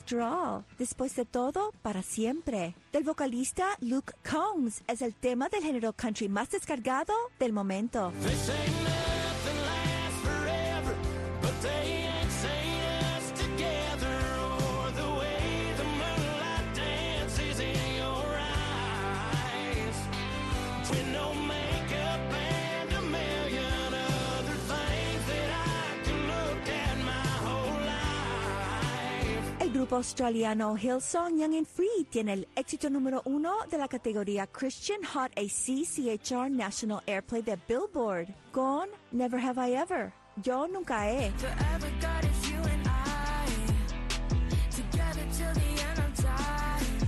After All, después de todo, para siempre, del vocalista Luke Combs, es el tema del género country más descargado del momento. This ain't nothing lasts forever, but they ain't saying us together, or the way the moonlight dances in your eyes. With no makeup and a million other things that I can look at my whole life. El grupo australiano Hillsong Young and Free tiene el éxito número 1 de la categoría Christian Hot ACCHR National Airplay de Billboard con Never Have I Ever. Yo nunca he. Forever got it's you and I, together till the end of time.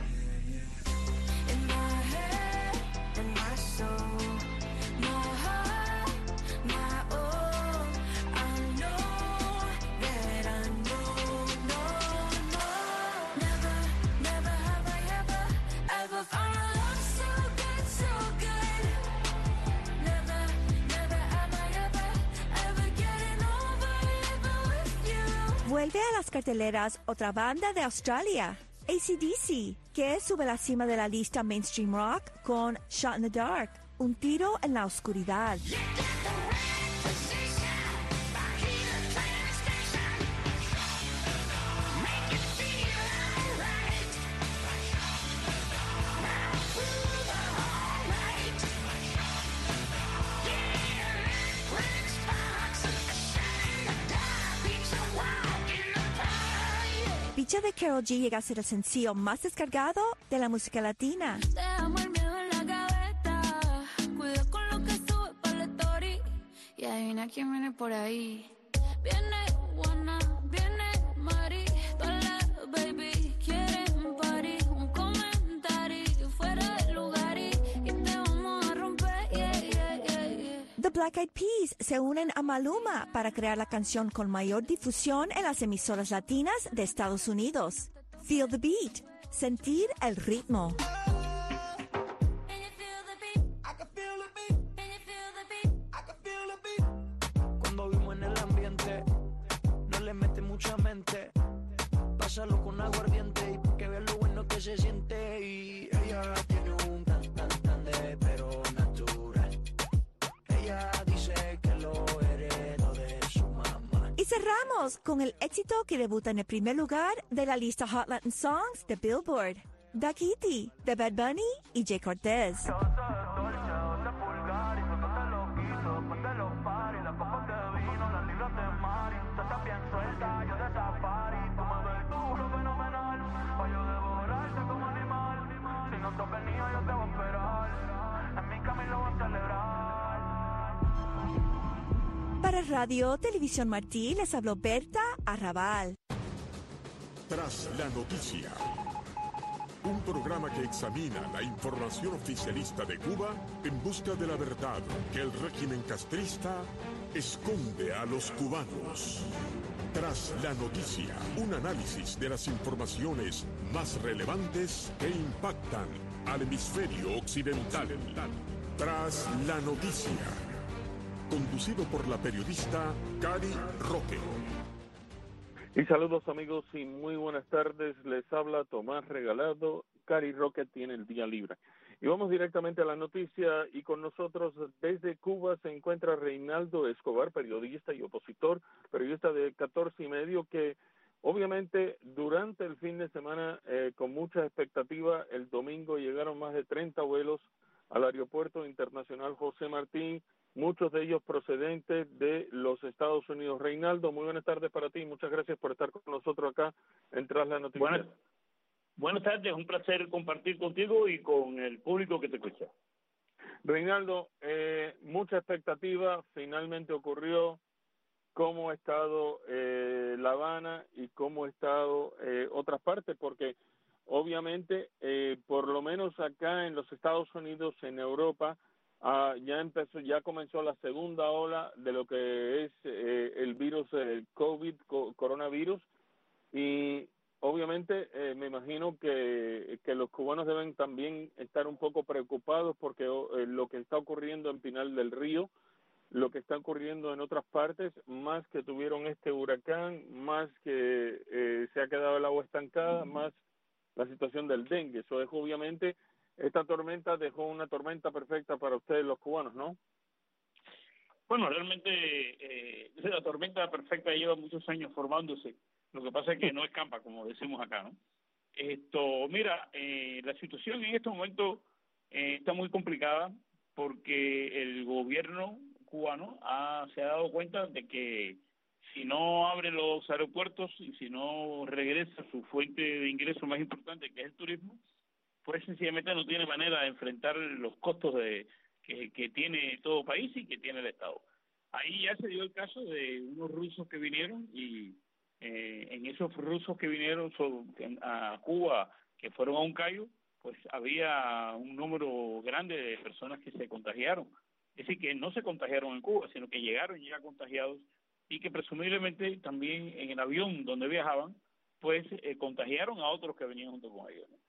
In my head, in my soul, my heart, my all. I know that I know, no. Never, never have I ever found a love so good, so good. Never, never am I ever getting over even with you. Vuelve a las carteleras otra banda de Australia, AC/DC, que sube a la cima de la lista Mainstream Rock con Shot in the Dark, un tiro en la oscuridad. Bicha de Karol G llega a ser el sencillo más descargado de la música latina. Dejamos el miedo en la gaveta, cuida con lo que sube para la story. Y adivina quién viene por ahí. Viene Juana, viene Mari, todas las baby quieren party. Un comentario fuera del lugar y te vamos a romper, yeah. The Black Eyed Peas se unen a Maluma para crear la canción con mayor difusión en las emisoras latinas de Estados Unidos. Feel the Beat, sentir el ritmo. Can you feel the beat? I can feel the beat, Can you feel the beat? I can feel the beat. Cuando vimos en el ambiente, no le mete mucha mente. Pásalo con aguardiente y pa' que veas lo bueno que se siente. Y ella tiene un tan de pero natural. Ella dice que lo heredó de su mamá. Y cerramos con el éxito que debuta en el primer lugar de la lista Hot Latin Songs de Billboard, Dakiti, de Bad Bunny y Jay Cortez. Para Radio Televisión Martí les habló Berta Arrabal. Tras la noticia. Un programa que examina la información oficialista de Cuba en busca de la verdad que el régimen castrista esconde a los cubanos. Tras la noticia, un análisis de las informaciones más relevantes que impactan al hemisferio occidental. Tras la noticia. Conducido por la periodista Cari Roque. Y saludos amigos y muy buenas tardes, les habla Tomás Regalado. Cari Roque tiene el día libre. Y vamos directamente a la noticia y con nosotros desde Cuba se encuentra Reinaldo Escobar, periodista y opositor, periodista de 14 y medio, que obviamente durante el fin de semana con mucha expectativa, el domingo llegaron más de 30 vuelos al aeropuerto internacional José Martí, muchos de ellos procedentes de los Estados Unidos. Reinaldo, muy buenas tardes para ti, muchas gracias por estar con nosotros acá en Tras la Noticia. Buenas tardes, un placer compartir contigo y con el público que te escucha. Reinaldo, mucha expectativa, finalmente ocurrió. ¿Cómo ha estado La Habana y cómo ha estado otras partes? Porque obviamente, por lo menos acá en los Estados Unidos, en Europa, ya comenzó la segunda ola de lo que es el virus, el coronavirus, y obviamente me imagino que los cubanos deben también estar un poco preocupados porque lo que está ocurriendo en Pinar del Río, lo que está ocurriendo en otras partes, más que tuvieron este huracán, más que se ha quedado el agua estancada, más la situación del dengue. Eso dejó, obviamente, esta tormenta dejó una tormenta perfecta para ustedes los cubanos, ¿no? Bueno, realmente la tormenta perfecta lleva muchos años formándose. Lo que pasa es que no escapa, como decimos acá, ¿no? Mira, la situación en este momento está muy complicada porque el gobierno cubano se ha dado cuenta de que si no abre los aeropuertos y si no regresa su fuente de ingreso más importante, que es el turismo, pues sencillamente no tiene manera de enfrentar los costos que tiene todo país y que tiene el Estado. Ahí ya se dio el caso de unos rusos que vinieron y en esos rusos que vinieron a Cuba, que fueron a un Cayo, pues había un número grande de personas que se contagiaron. Es decir, que no se contagiaron en Cuba, sino que llegaron ya contagiados y que presumiblemente también en el avión donde viajaban, pues contagiaron a otros que venían junto con ellos, ¿no?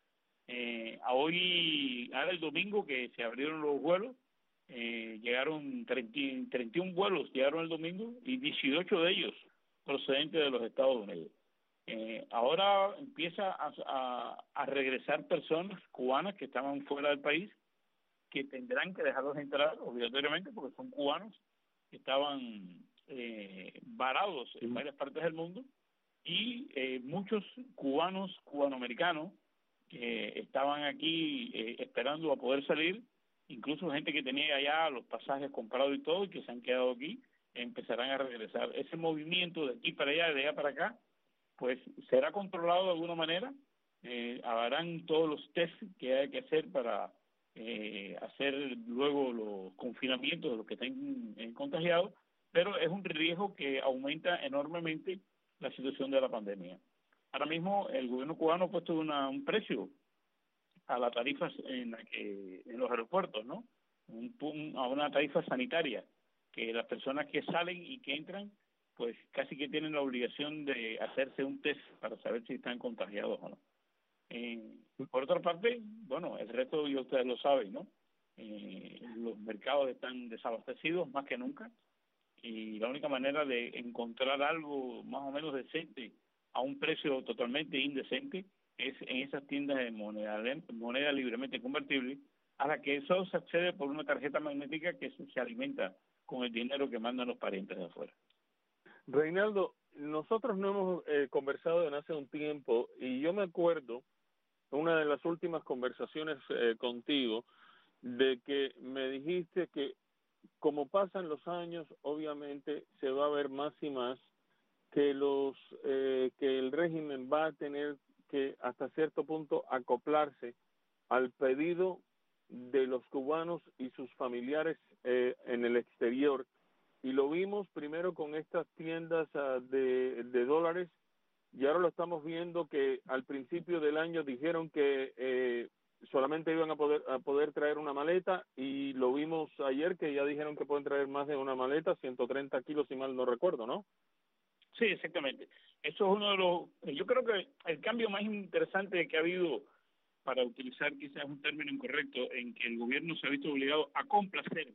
Ahora el domingo que se abrieron los vuelos, llegaron 31 vuelos, llegaron el domingo y 18 de ellos procedentes de los Estados Unidos. Ahora empieza a regresar personas cubanas que estaban fuera del país, que tendrán que dejarlos entrar obligatoriamente porque son cubanos que estaban varados en varias partes del mundo y muchos cubanos, cubanoamericanos, que estaban aquí esperando a poder salir, incluso gente que tenía ya los pasajes comprados y todo y que se han quedado aquí, empezarán a regresar. Ese movimiento de aquí para allá, de allá para acá, pues será controlado de alguna manera, harán todos los test que hay que hacer para hacer luego los confinamientos de los que estén contagiados, pero es un riesgo que aumenta enormemente la situación de la pandemia. Ahora mismo el gobierno cubano ha puesto un precio a las tarifas en los aeropuertos, ¿no? A una tarifa sanitaria, que las personas que salen y que entran, pues casi que tienen la obligación de hacerse un test para saber si están contagiados o no. Por otra parte, bueno, el resto ya ustedes lo saben, ¿no? Los mercados están desabastecidos más que nunca y la única manera de encontrar algo más o menos decente a un precio totalmente indecente es en esas tiendas de moneda libremente convertible, a la que solo se accede por una tarjeta magnética que se alimenta con el dinero que mandan los parientes de afuera. Reinaldo, nosotros no hemos conversado en hace un tiempo y yo me acuerdo una de las últimas conversaciones contigo de que me dijiste que como pasan los años, obviamente se va a ver más y más que que el régimen va a tener que hasta cierto punto acoplarse al pedido de los cubanos y sus familiares en el exterior. Y lo vimos primero con estas tiendas de dólares y ahora lo estamos viendo que al principio del año dijeron que solamente iban a poder traer una maleta y lo vimos ayer que ya dijeron que pueden traer más de una maleta, 130 kilos si mal no recuerdo, ¿no? Sí, exactamente. Eso es uno de los... Yo creo que el cambio más interesante que ha habido, para utilizar quizás un término incorrecto, en que el gobierno se ha visto obligado a complacer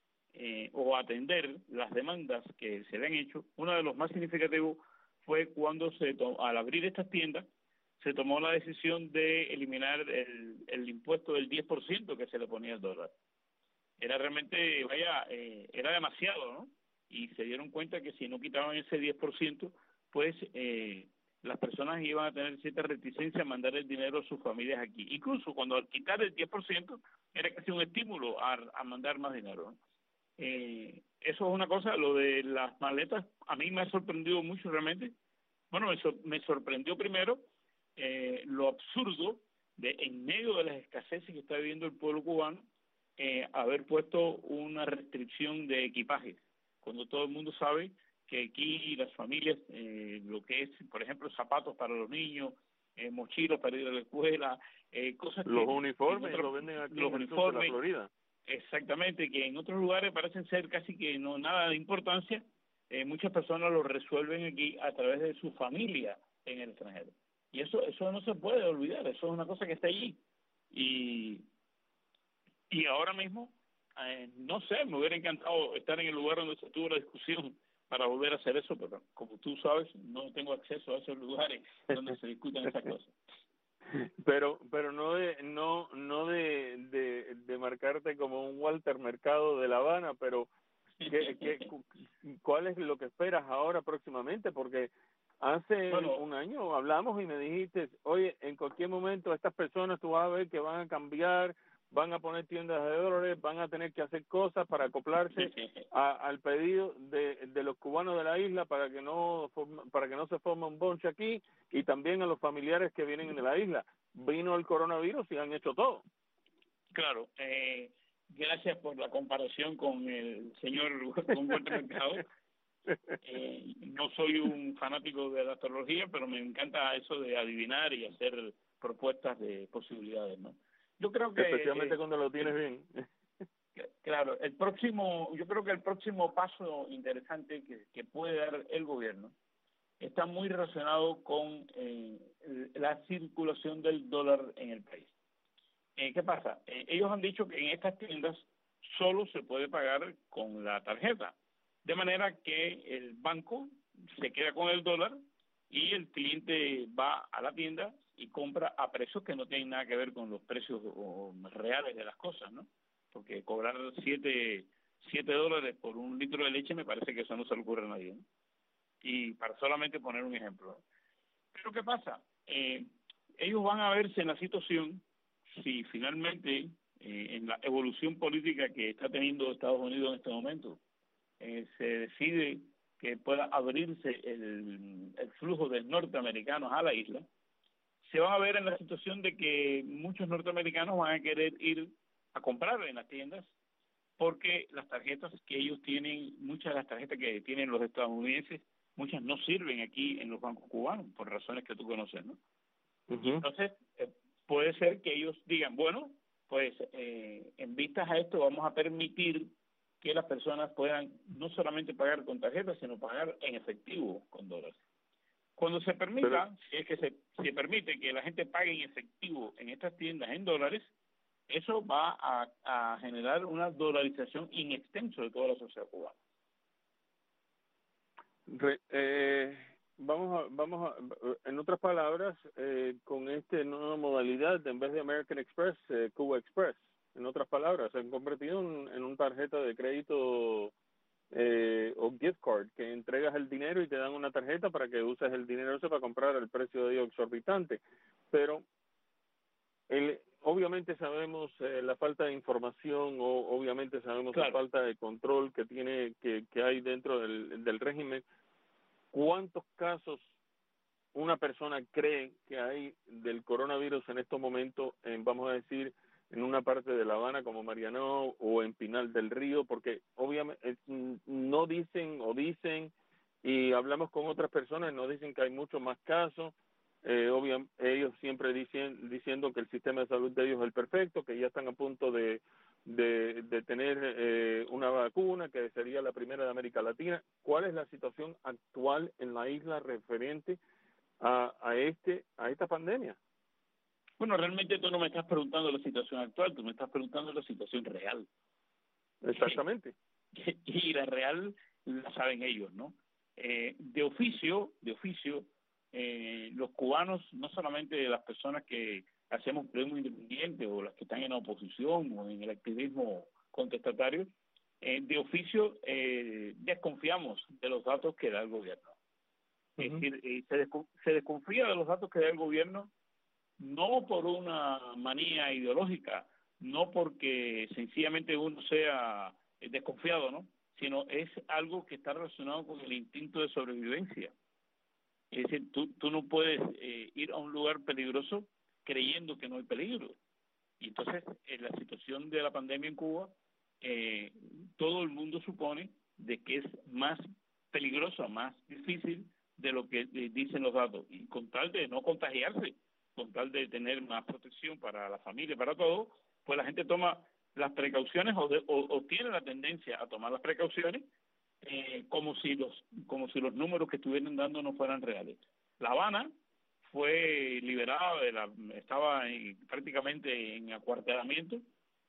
o atender las demandas que se le han hecho, uno de los más significativos fue cuando al abrir estas tiendas se tomó la decisión de eliminar el impuesto del 10% que se le ponía al dólar. Era realmente, era demasiado, ¿no? Y se dieron cuenta que si no quitaban ese 10%, pues las personas iban a tener cierta reticencia a mandar el dinero a sus familias aquí. Incluso cuando al quitar el 10% era casi un estímulo a mandar más dinero, ¿no? Eso es una cosa. Lo de las maletas a mí me ha sorprendido mucho realmente. Bueno, eso me sorprendió primero lo absurdo de, en medio de las escaseces que está viviendo el pueblo cubano, haber puesto una restricción de equipaje, cuando todo el mundo sabe que aquí las familias, lo que es, por ejemplo, zapatos para los niños, mochilas para ir a la escuela, cosas los que... uniformes lo venden aquí en el sur de la Florida. Exactamente, que en otros lugares parecen ser casi que no nada de importancia, muchas personas lo resuelven aquí a través de su familia en el extranjero. Y eso no se puede olvidar, eso es una cosa que está allí. Y ahora mismo no sé, me hubiera encantado estar en el lugar donde se tuvo la discusión para volver a hacer eso, pero como tú sabes, no tengo acceso a esos lugares donde se discuten esas cosas. Pero no de marcarte como un Walter Mercado de La Habana, pero ¿cuál es lo que esperas ahora próximamente? Porque hace un año hablamos y me dijiste, oye, en cualquier momento estas personas tú vas a ver que van a cambiar, van a poner tiendas de dólares, van a tener que hacer cosas para acoplarse al pedido de los cubanos de la isla para que no se forme un bonche aquí, y también a los familiares que vienen de la isla. Vino el coronavirus y han hecho todo. Claro, gracias por la comparación con el señor Walter Mercado. No soy un fanático de la astrología, pero me encanta eso de adivinar y hacer propuestas de posibilidades, ¿no? Yo creo que especialmente cuando lo tienes bien. Claro, yo creo que el próximo paso interesante que puede dar el gobierno está muy relacionado con la circulación del dólar en el país. ¿Qué pasa? Ellos han dicho que en estas tiendas solo se puede pagar con la tarjeta, de manera que el banco se queda con el dólar y el cliente va a la tienda y compra a precios que no tienen nada que ver con los precios reales de las cosas, ¿no? Porque cobrar $7 por un litro de leche me parece que eso no se le ocurre a nadie, ¿no? Y para solamente poner un ejemplo. Pero ¿qué pasa? Ellos van a verse en la situación si finalmente en la evolución política que está teniendo Estados Unidos en este momento se decide que pueda abrirse el flujo de norteamericanos a la isla, se van a ver en la situación de que muchos norteamericanos van a querer ir a comprar en las tiendas porque las tarjetas que ellos tienen, muchas de las tarjetas que tienen los estadounidenses, muchas no sirven aquí en los bancos cubanos por razones que tú conoces, ¿no? Uh-huh. Entonces, puede ser que ellos digan, bueno, pues en vistas a esto vamos a permitir que las personas puedan no solamente pagar con tarjetas, sino pagar en efectivo con dólares. Cuando se permita, si es que se permite que la gente pague en efectivo en estas tiendas en dólares, eso va a generar una dolarización in extenso de toda la sociedad cubana. En otras palabras, con esta nueva modalidad, en vez de American Express, Cuba Express, en otras palabras, se han convertido en una tarjeta de crédito o gift card, que entregas el dinero y te dan una tarjeta para que uses el dinero ese para comprar el precio de ellos exorbitante. Pero obviamente sabemos la falta de información, o obviamente sabemos la falta de control que hay dentro del régimen. ¿Cuántos casos una persona cree que hay del coronavirus en estos momentos, vamos a decir, en una parte de La Habana como Marianao o en Pinal del Río? Porque obviamente no dicen o dicen, y hablamos con otras personas, no dicen que hay muchos más casos. Ellos siempre diciendo que el sistema de salud de ellos es el perfecto, que ya están a punto de tener una vacuna que sería la primera de América Latina. ¿Cuál es la situación actual en la isla referente a esta pandemia? Bueno, realmente tú no me estás preguntando la situación actual, tú me estás preguntando la situación real. Exactamente. Y la real la saben ellos, ¿no? De oficio, los cubanos, no solamente las personas que hacemos periodismo independiente o las que están en la oposición o en el activismo contestatario, de oficio desconfiamos de los datos que da el gobierno. Uh-huh. Es decir, se desconfía de los datos que da el gobierno no por una manía ideológica, no porque sencillamente uno sea desconfiado, ¿no? Sino es algo que está relacionado con el instinto de sobrevivencia. Es decir, tú no puedes ir a un lugar peligroso creyendo que no hay peligro. Y entonces, en la situación de la pandemia en Cuba, todo el mundo supone de que es más peligroso, más difícil de lo que dicen los datos. Y con tal de no contagiarse, con tal de tener más protección para la familia, para todo, pues la gente toma las precauciones o tiene la tendencia a tomar las precauciones como si los números que estuvieran dando no fueran reales. La Habana fue liberada estaba prácticamente en acuartelamiento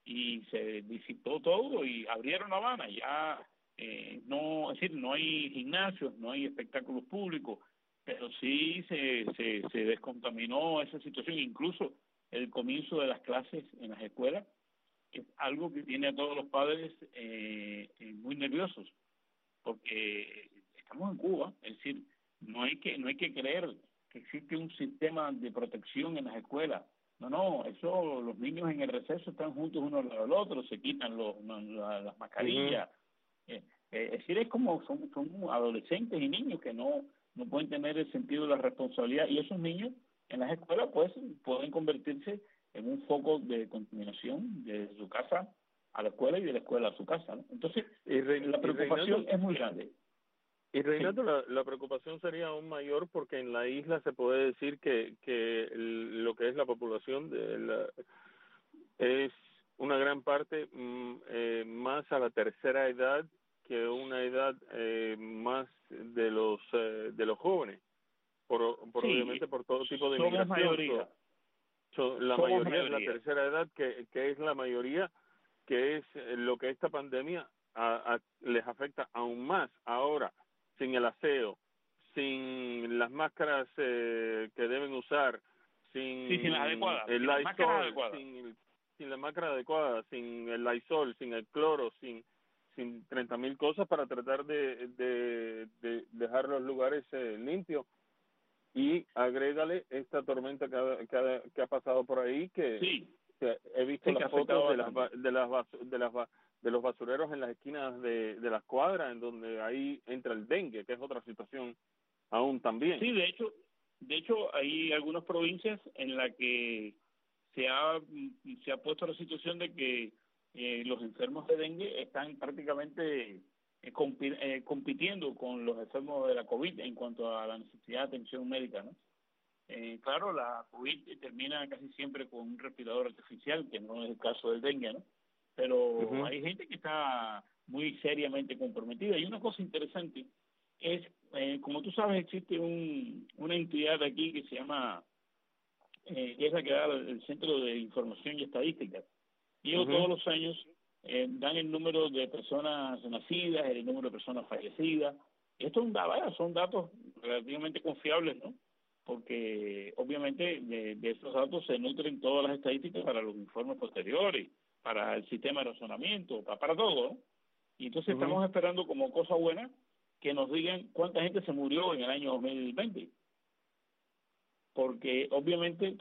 y se disipó todo y abrieron La Habana. Ya no, es decir, no hay gimnasios, no hay espectáculos públicos, pero sí se descontaminó esa situación. Incluso el comienzo de las clases en las escuelas es algo que tiene a todos los padres muy nerviosos, porque estamos en Cuba. Es decir, no hay que creer que existe un sistema de protección en las escuelas. No, eso, los niños en el receso están juntos uno al lado del otro, se quitan las mascarillas. Es decir, es como son adolescentes y niños que no pueden tener el sentido de la responsabilidad, y esos niños en las escuelas pues pueden convertirse en un foco de contaminación desde su casa a la escuela y de la escuela a su casa, ¿no? Entonces, la preocupación es muy grande. Y Reinaldo, la preocupación sería aún mayor porque en la isla se puede decir que lo que es la población es una gran parte más a la tercera edad que una edad más de los jóvenes, obviamente por todo tipo de somos migración. Mayoría. La mayoría es la tercera edad, que es la mayoría, que es lo que esta pandemia les afecta aún más ahora, sin el aseo, sin las máscaras que deben usar, sin las adecuadas, el sin las máscaras Lysol, adecuadas. sin la máscara adecuada, sin el Lysol, sin el cloro, sin 30.000 cosas para tratar de dejar los lugares limpios. Y agrégale esta tormenta que ha pasado por ahí, que he visto las fotos de los basureros en las esquinas de las cuadras, en donde ahí entra el dengue, que es otra situación aún también. Sí, de hecho hay algunas provincias en las que se ha puesto la situación de que los enfermos de dengue están prácticamente compitiendo con los enfermos de la COVID en cuanto a la necesidad de atención médica, ¿no? Claro, la COVID termina casi siempre con un respirador artificial, que no es el caso del dengue, ¿no? Pero hay gente que está muy seriamente comprometida. Y una cosa interesante es, como tú sabes, existe una entidad aquí que se llama, que es la que da el Centro de Información y Estadística. Y ellos todos los años dan el número de personas nacidas, el número de personas fallecidas. Esto son datos relativamente confiables, ¿no? Porque obviamente de estos datos se nutren todas las estadísticas para los informes posteriores, para el sistema de razonamiento, para todo, ¿no? Y entonces estamos esperando como cosa buena que nos digan cuánta gente se murió en el año 2020. Porque obviamente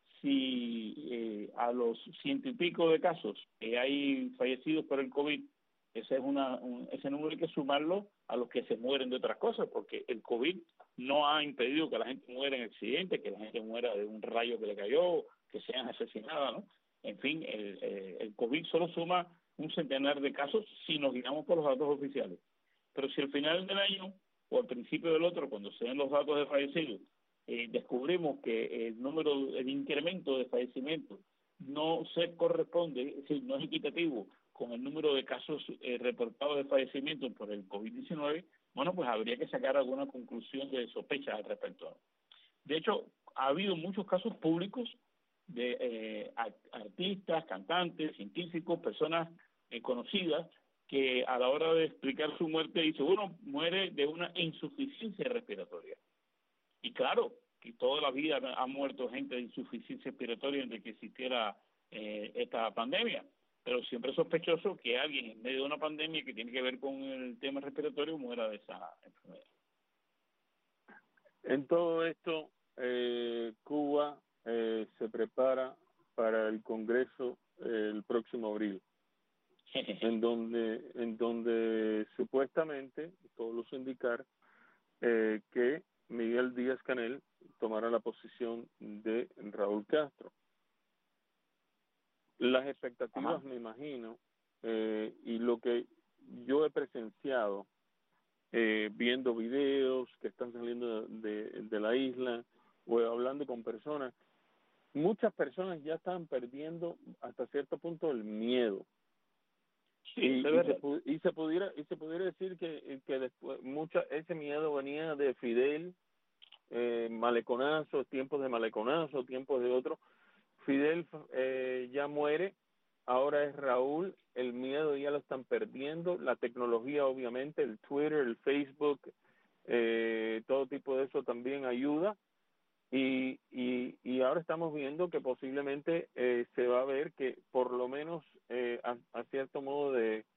si a los 100 y pico de casos que hay fallecidos por el COVID, ese número hay que sumarlo a los que se mueren de otras cosas, porque el COVID no ha impedido que la gente muera en accidentes, que la gente muera de un rayo que le cayó, que sean asesinadas, ¿no? En fin, el COVID solo suma un centenar de casos si nos guiamos por los datos oficiales. Pero si al final del año o al principio del otro, cuando se den los datos de fallecidos, descubrimos que el incremento de fallecimientos no se corresponde, es decir, no es equitativo con el número de casos reportados de fallecimientos por el COVID-19, bueno, pues habría que sacar alguna conclusión de sospecha al respecto. De hecho, ha habido muchos casos públicos de artistas, cantantes, científicos, personas conocidas, que a la hora de explicar su muerte dice, bueno, muere de una insuficiencia respiratoria. Y claro, que toda la vida ha muerto gente de insuficiencia respiratoria desde que existiera esta pandemia, pero siempre es sospechoso que alguien en medio de una pandemia que tiene que ver con el tema respiratorio muera de esa enfermedad. En todo esto, Cuba se prepara para el Congreso el próximo abril, en donde supuestamente todo luce indicar que Miguel Díaz-Canel tomará la posición de Raúl Castro. Las expectativas, me imagino, y lo que yo he presenciado viendo videos que están saliendo de la isla o hablando con personas, muchas personas ya están perdiendo hasta cierto punto el miedo. Sí, y se pudiera decir que después ese miedo venía de Fidel, maleconazos, tiempos de maleconazo, tiempos de otro. Fidel ya muere ahora es Raúl, el miedo ya lo están perdiendo, la tecnología obviamente, el Twitter, el Facebook, todo tipo de eso también ayuda. Y ahora estamos viendo que posiblemente se va a ver que por lo menos a cierto modo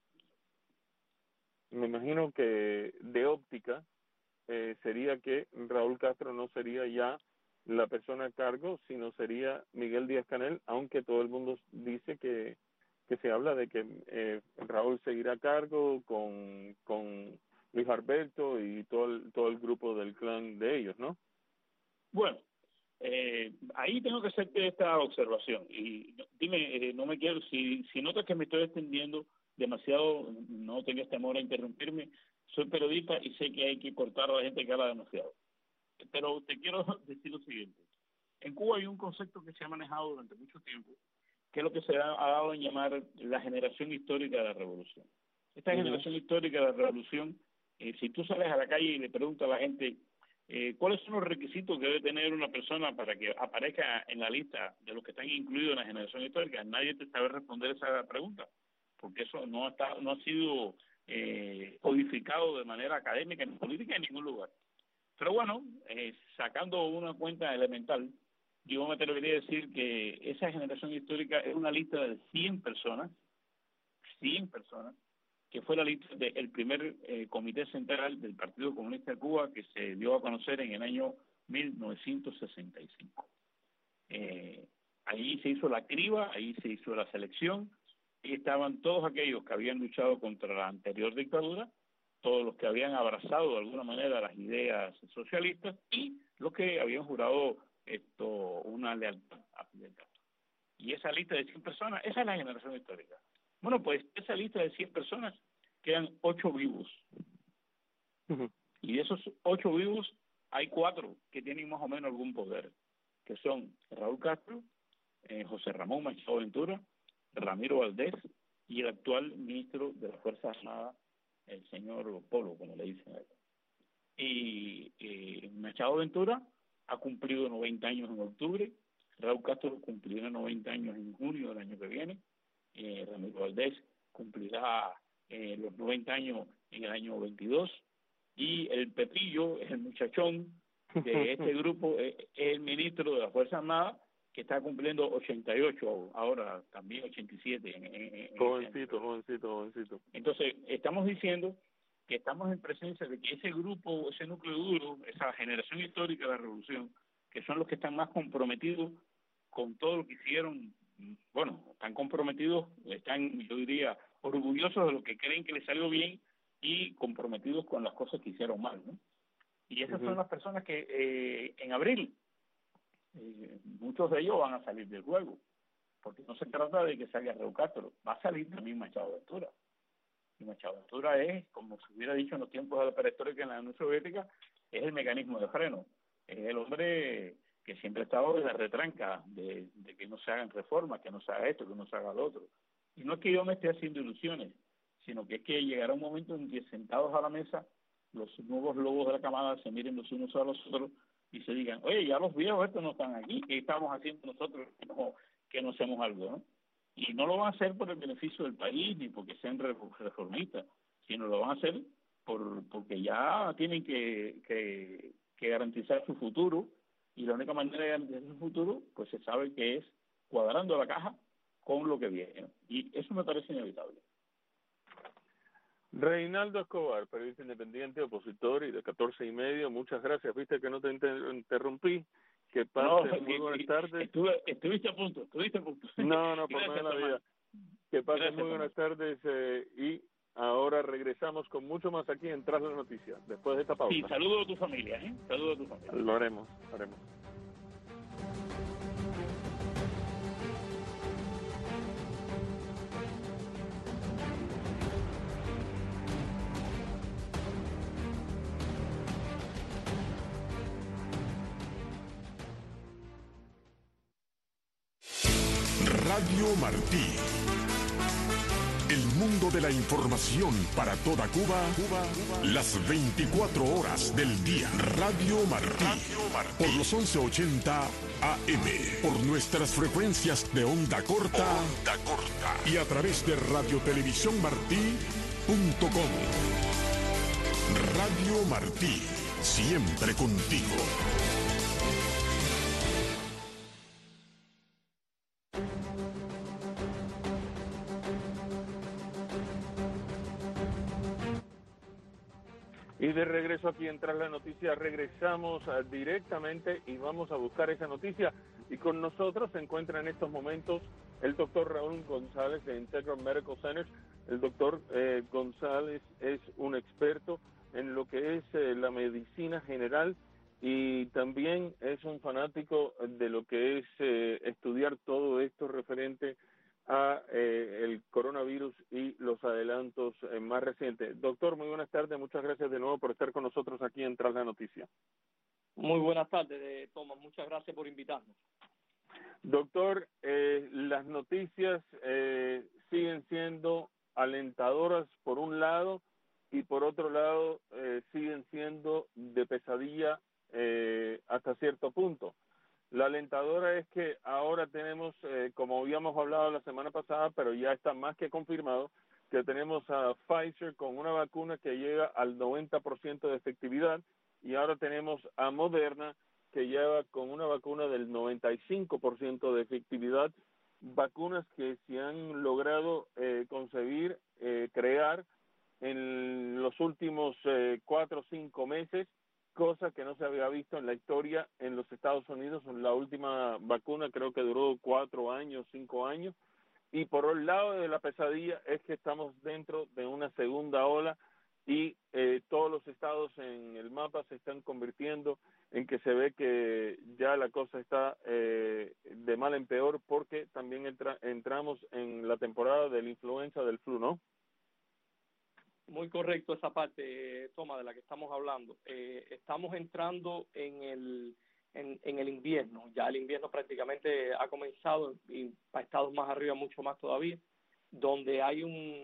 me imagino que de óptica, sería que Raúl Castro no sería ya la persona a cargo, sino sería Miguel Díaz-Canel, aunque todo el mundo dice que se habla de que Raúl seguirá a cargo con Luis Alberto y todo el grupo del clan de ellos, ¿no? Bueno, ahí tengo que hacerte esta observación y dime, no me quiero, si notas que me estoy extendiendo demasiado, no tengas temor a interrumpirme. Soy periodista y sé que hay que cortar a la gente que habla demasiado. Pero te quiero decir lo siguiente. En Cuba hay un concepto que se ha manejado durante mucho tiempo, que es lo que se ha dado en llamar la generación histórica de la revolución. Esta generación histórica de la revolución, si tú sales a la calle y le preguntas a la gente cuáles son los requisitos que debe tener una persona para que aparezca en la lista de los que están incluidos en la generación histórica, nadie te sabe responder esa pregunta, porque eso no ha sido codificado de manera académica ni política en ningún lugar. Pero bueno, sacando una cuenta elemental, yo me atrevería a decir que esa generación histórica es una lista de 100 personas, que fue la lista del primer comité central del Partido Comunista de Cuba, que se dio a conocer en el año 1965. Ahí se hizo la criba, ahí se hizo la selección, y estaban todos aquellos que habían luchado contra la anterior dictadura, todos los que habían abrazado de alguna manera las ideas socialistas y los que habían jurado una lealtad a Fidel Castro. Y esa lista de 100 personas, esa es la generación histórica. Bueno, pues esa lista de 100 personas quedan 8 vivos. Y de esos 8 vivos hay 4 que tienen más o menos algún poder, que son Raúl Castro, José Ramón Machado Ventura, Ramiro Valdés y el actual ministro de las Fuerzas Armadas, el señor Polo, como le dicen a él. Y Machado Ventura ha cumplido 90 años en octubre, Raúl Castro cumplirá 90 años en junio del año que viene, Ramiro Valdés cumplirá los 90 años en el año 22, y el Pepillo, es el muchachón de este grupo, es el ministro de las Fuerzas Armadas, que está cumpliendo 88, ahora también 87. Jovencito. Entonces, estamos diciendo que estamos en presencia de que ese grupo, ese núcleo duro, esa generación histórica de la revolución, que son los que están más comprometidos con todo lo que hicieron, bueno, están comprometidos, están, yo diría, orgullosos de lo que creen que les salió bien y comprometidos con las cosas que hicieron mal, ¿no? Y esas son las personas que en abril, muchos de ellos van a salir del juego, porque no se trata de que salga Raúl Castro, va a salir también Machado Ventura. Y Machado Ventura es, como se hubiera dicho en los tiempos de la perestroika en la Unión Soviética, es el mecanismo de freno, es el hombre que siempre ha estado en la retranca de que no se hagan reformas, que no se haga esto, que no se haga lo otro. Y no es que yo me esté haciendo ilusiones, sino que es que llegará un momento en que sentados a la mesa los nuevos lobos de la camada se miren los unos a los otros y se digan, oye, ya los viejos estos no están aquí, ¿qué estamos haciendo nosotros que no hacemos algo, ¿no? Y no lo van a hacer por el beneficio del país ni porque sean reformistas, sino lo van a hacer porque ya tienen que garantizar su futuro, y la única manera de garantizar su futuro, pues se sabe que es cuadrando la caja con lo que viene, ¿no? Y eso me parece inevitable. Reinaldo Escobar, periodista independiente, opositor y de 14 y medio, muchas gracias, viste que no te interrumpí, que pases muy buenas tardes. Estuviste a punto. No, por nada de la vida. Que pases muy buenas tardes y ahora regresamos con mucho más aquí en Tras la Noticia, después de esta pausa. Sí, saludo a tu familia, Saludo a tu familia. Lo haremos. Radio Martí. El mundo de la información para toda Cuba, las 24 horas del día. Radio Martí. Por los 1180 AM por nuestras frecuencias de onda corta y a través de radiotelevisiónmartí.com. Radio Martí, siempre contigo. Y de regreso aquí en Tras la Noticia, regresamos directamente y vamos a buscar esa noticia. Y con nosotros se encuentra en estos momentos el doctor Raúl González de Integral Medical Centers. El doctor González es un experto en lo que es la medicina general y también es un fanático de lo que es estudiar todo esto referente a el coronavirus y los adelantos más recientes. Doctor, muy buenas tardes, muchas gracias de nuevo por estar con nosotros aquí en Tras la Noticia. Muy buenas tardes, Tomás, muchas gracias por invitarnos. Doctor, las noticias siguen siendo alentadoras por un lado y por otro lado siguen siendo de pesadilla hasta cierto punto. La alentadora es que ahora tenemos, como habíamos hablado la semana pasada, pero ya está más que confirmado, que tenemos a Pfizer con una vacuna que llega al 90% de efectividad y ahora tenemos a Moderna que lleva con una vacuna del 95% de efectividad, vacunas que se han logrado concebir, crear en los últimos 4 o 5 meses, cosa que no se había visto en la historia en los Estados Unidos. La última vacuna creo que duró 4 años, 5 años. Y por el lado de la pesadilla es que estamos dentro de una segunda ola y todos los estados en el mapa se están convirtiendo en que se ve que ya la cosa está de mal en peor porque también entramos en la temporada de la influenza del flu, ¿no? Muy correcto esa parte, Toma, de la que estamos hablando. Estamos entrando en el invierno. Ya el invierno prácticamente ha comenzado y para estados más arriba mucho más todavía, donde hay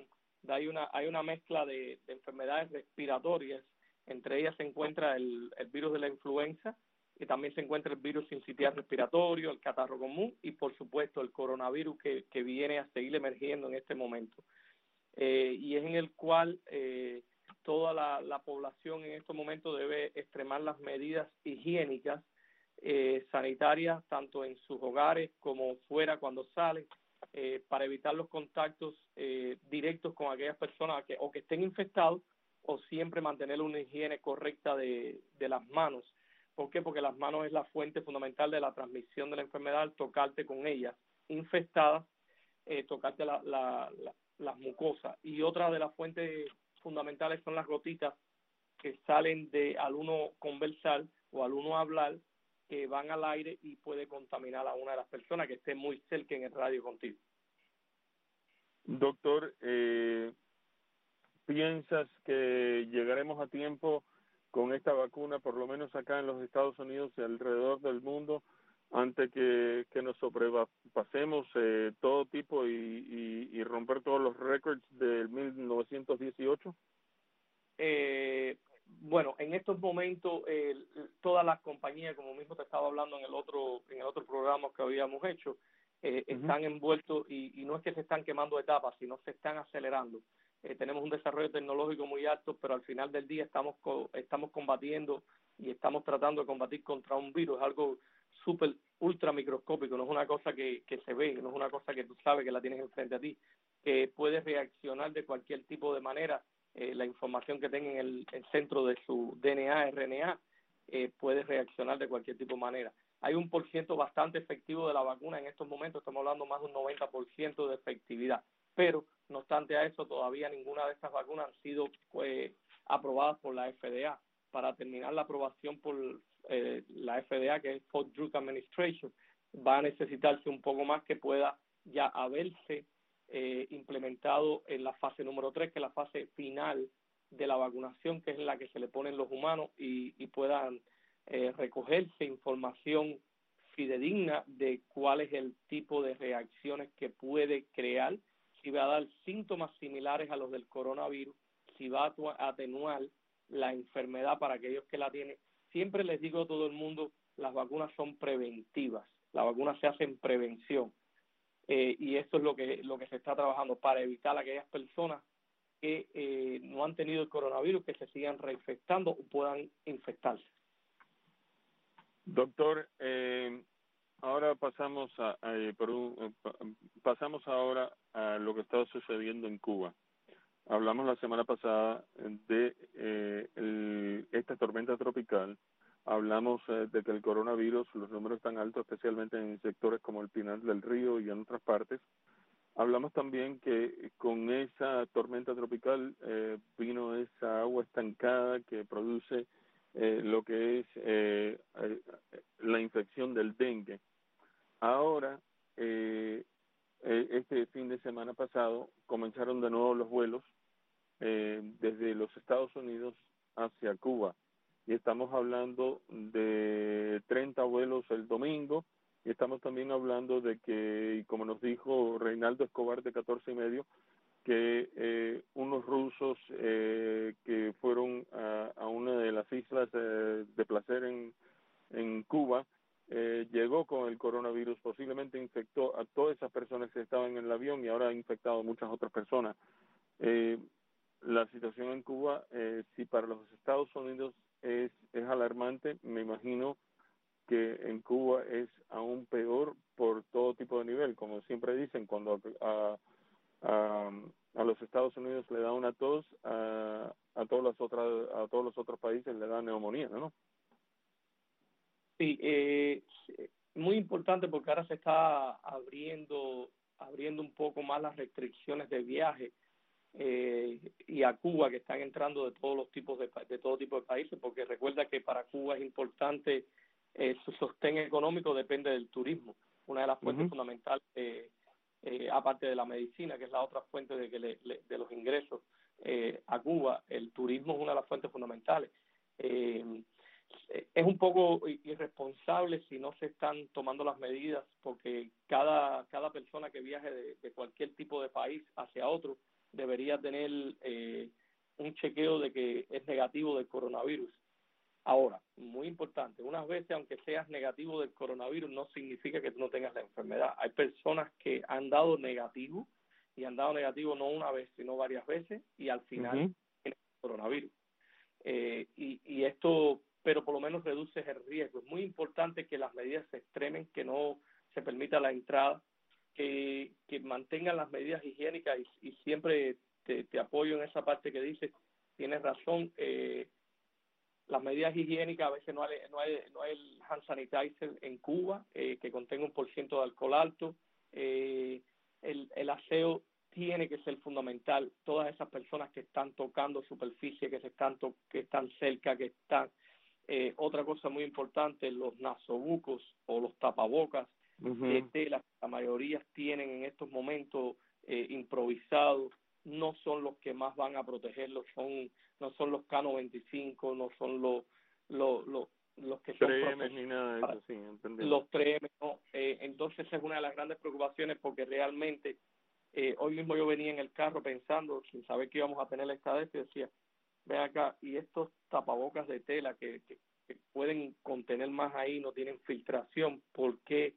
una mezcla de enfermedades respiratorias. Entre ellas se encuentra el virus de la influenza y también se encuentra el virus sincitial respiratorio, el catarro común y por supuesto el coronavirus que viene a seguir emergiendo en este momento. Y es en el cual toda la población en estos momentos debe extremar las medidas higiénicas, sanitarias, tanto en sus hogares como fuera cuando salen, para evitar los contactos directos con aquellas personas que estén infectados o siempre mantener una higiene correcta de las manos. ¿Por qué? Porque las manos es la fuente fundamental de la transmisión de la enfermedad, tocarte con ellas infectadas, tocarte las mucosas. Y otra de las fuentes fundamentales son las gotitas que salen al uno conversar o al uno hablar, que van al aire y puede contaminar a una de las personas que esté muy cerca en el radio contigo. Doctor, ¿piensas que llegaremos a tiempo con esta vacuna, por lo menos acá en los Estados Unidos y alrededor del mundo, antes que nos sobrepasemos todo tipo y romper todos los récords del 1918? Bueno, en estos momentos todas las compañías, como mismo te estaba hablando en el otro programa que habíamos hecho, están envueltos y no es que se están quemando etapas, sino se están acelerando. Tenemos un desarrollo tecnológico muy alto, pero al final del día estamos combatiendo y estamos tratando de combatir contra un virus, algo súper ultra microscópico, no es una cosa que se ve, no es una cosa que tú sabes que la tienes enfrente a ti, que puede reaccionar de cualquier tipo de manera. La información que tenga en el centro de su DNA, RNA, puede reaccionar de cualquier tipo de manera. Hay un % bastante efectivo de la vacuna en estos momentos, estamos hablando más de un 90% de efectividad, pero no obstante a eso todavía ninguna de estas vacunas han sido aprobadas por la FDA. Para terminar la aprobación por la FDA, que es Food Drug Administration, va a necesitarse un poco más que pueda ya haberse implementado en la fase número 3, que es la fase final de la vacunación, que es la que se le ponen los humanos y puedan recogerse información fidedigna de cuál es el tipo de reacciones que puede crear, si va a dar síntomas similares a los del coronavirus, si va a atenuar la enfermedad para aquellos que la tienen. Siempre les digo a todo el mundo las vacunas son preventivas, las vacunas se hacen prevención, y esto es lo que se está trabajando para evitar a aquellas personas que no han tenido el coronavirus que se sigan reinfectando o puedan infectarse. Doctor, ahora pasamos ahora a lo que está sucediendo en Cuba. Hablamos la semana pasada de esta tormenta tropical. Hablamos de que el coronavirus, los números están altos, especialmente en sectores como el Pinar del Río y en otras partes. Hablamos también que con esa tormenta tropical vino esa agua estancada que produce lo que es la infección del dengue. Ahora, este fin de semana pasado, comenzaron de nuevo los vuelos desde los Estados Unidos hacia Cuba. Y estamos hablando de 30 vuelos el domingo, y estamos también hablando de que, como nos dijo Reinaldo Escobar de 14 y medio, que unos rusos que fueron a una de las islas de placer en Cuba, llegó con el coronavirus, posiblemente infectó a todas esas personas que estaban en el avión y ahora ha infectado a muchas otras personas. La situación en Cuba, si para los Estados Unidos es alarmante, me imagino que en Cuba es aún peor por todo tipo de nivel. Como siempre dicen, cuando a los Estados Unidos le da una tos, a todos los otros países le da neumonía, ¿no? Sí, muy importante porque ahora se está abriendo un poco más las restricciones de viaje, y a Cuba, que están entrando de todos los tipos de todo tipo de países, porque recuerda que para Cuba es importante, su sostén económico depende del turismo, una de las fuentes fundamentales, aparte de la medicina, que es la otra fuente de los ingresos a Cuba. El turismo es una de las fuentes fundamentales. Es un poco irresponsable si no se están tomando las medidas, porque cada persona que viaje de cualquier tipo de país hacia otro debería tener un chequeo de que es negativo del coronavirus. Ahora, muy importante, unas veces, aunque seas negativo del coronavirus, no significa que tú no tengas la enfermedad. Hay personas que han dado negativo, y han dado negativo no una vez, sino varias veces, y al final tienen coronavirus. Y esto, pero por lo menos reduce el riesgo. Es muy importante que las medidas se extremen, que no se permita la entrada, que mantengan las medidas higiénicas, y siempre te apoyo en esa parte que dices, tienes razón. Las medidas higiénicas, a veces no hay el hand sanitizer en Cuba, que contenga un % de alcohol alto. El aseo tiene que ser fundamental. Todas esas personas que están tocando superficie, que están cerca, que están... otra cosa muy importante, los nasobucos o los tapabocas de tela, la mayoría tienen en estos momentos improvisados, no son los que más van a protegerlos, no son los K95, no son los que son 3M ni nada de eso, sí, entendemos. Los 3M, no. Entonces es una de las grandes preocupaciones, porque realmente hoy mismo yo venía en el carro pensando, sin saber que íbamos a tener esta vez, y decía, ven acá, y estos tapabocas de tela que pueden contener más ahí, no tienen filtración, ¿por qué